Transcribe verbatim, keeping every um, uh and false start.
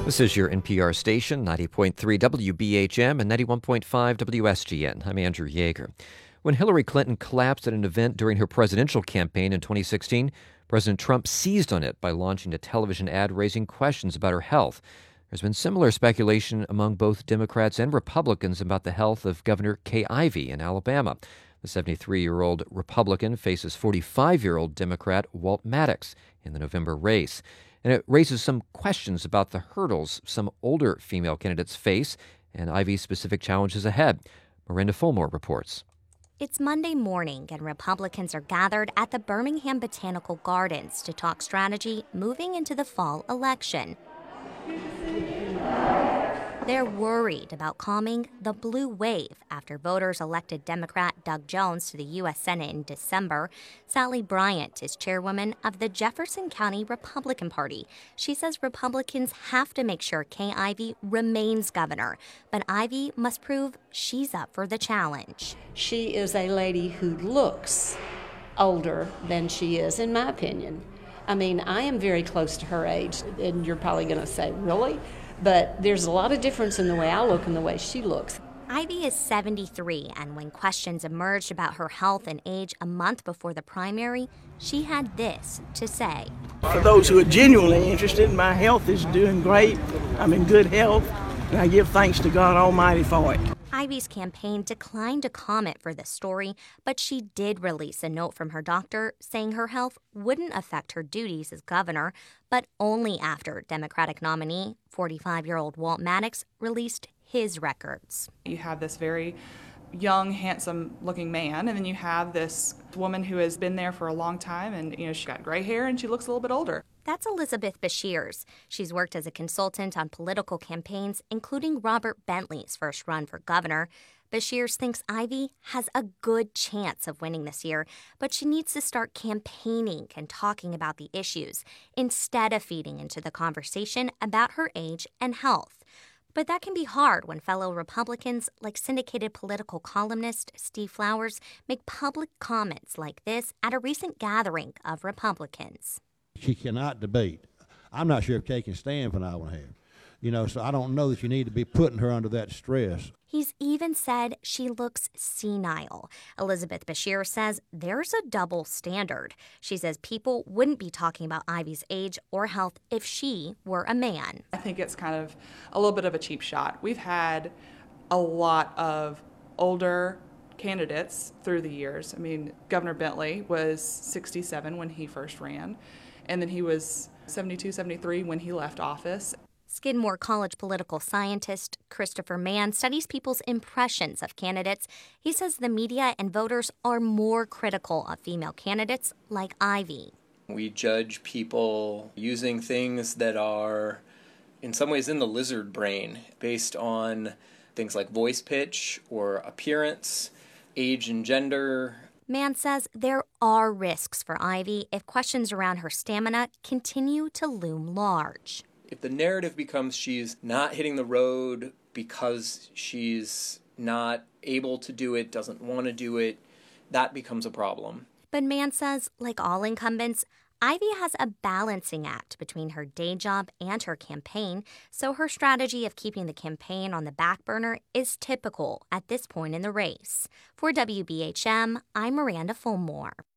This is your N P R station, ninety point three W B H M and ninety-one point five W S G N. I'm Andrew Yeager. When Hillary Clinton collapsed at an event during her presidential campaign in twenty sixteen, President Trump seized on it by launching a television ad raising questions about her health. There's been similar speculation among both Democrats and Republicans about the health of Governor Kay Ivey in Alabama. The seventy-three-year-old Republican faces forty-five-year-old Democrat Walt Maddox in the November race. And it raises some questions about the hurdles some older female candidates face and Ivey's specific challenges ahead. Miranda Fulmore reports. It's Monday morning, and Republicans are gathered at the Birmingham Botanical Gardens to talk strategy moving into the fall election. They're worried about calming the blue wave after voters elected Democrat Doug Jones to the U S Senate in December. Sally Bryant is chairwoman of the Jefferson County Republican Party. She says Republicans have to make sure Kay Ivey remains governor, but Ivey must prove she's up for the challenge. She is a lady who looks older than she is, in my opinion. I mean, I am very close to her age, and you're probably going to say, really? But there's a lot of difference in the way I look and the way she looks. Ivey is seventy-three, and when questions emerged about her health and age a month before the primary, she had this to say. For those who are genuinely interested, my health is doing great. I'm in good health, and I give thanks to God Almighty for it. Ivey's campaign declined to comment for this story, but she did release a note from her doctor saying her health wouldn't affect her duties as governor, but only after Democratic nominee, forty-five-year-old Walt Maddox, released his records. You have this very young, handsome-looking man, and then you have this woman who has been there for a long time, and you know she's got gray hair and she looks a little bit older. That's Elizabeth Beshears. She's worked as a consultant on political campaigns, including Robert Bentley's first run for governor. Beshears thinks Ivey has a good chance of winning this year, but she needs to start campaigning and talking about the issues instead of feeding into the conversation about her age and health. But that can be hard when fellow Republicans, like syndicated political columnist Steve Flowers, make public comments like this at a recent gathering of Republicans. She cannot debate. I'm not sure if Kay can stand for an hour and a half. You know, so I don't know that you need to be putting her under that stress. He's even said she looks senile. Elizabeth Beshears says there's a double standard. She says people wouldn't be talking about Ivey's age or health if she were a man. I think it's kind of a little bit of a cheap shot. We've had a lot of older candidates through the years. I mean, Governor Bentley was sixty-seven when he first ran, and then he was seventy-two, seventy-three when he left office. Skidmore College political scientist Christopher Mann studies people's impressions of candidates. He says the media and voters are more critical of female candidates like Ivey. We judge people using things that are, in some ways, in the lizard brain, based on things like voice pitch or appearance, age and gender. Mann says there are risks for Ivey if questions around her stamina continue to loom large. If the narrative becomes she's not hitting the road because she's not able to do it, doesn't want to do it, that becomes a problem. But Mann says, like all incumbents, Ivey has a balancing act between her day job and her campaign, so her strategy of keeping the campaign on the back burner is typical at this point in the race. For W B H M, I'm Miranda Fulmore.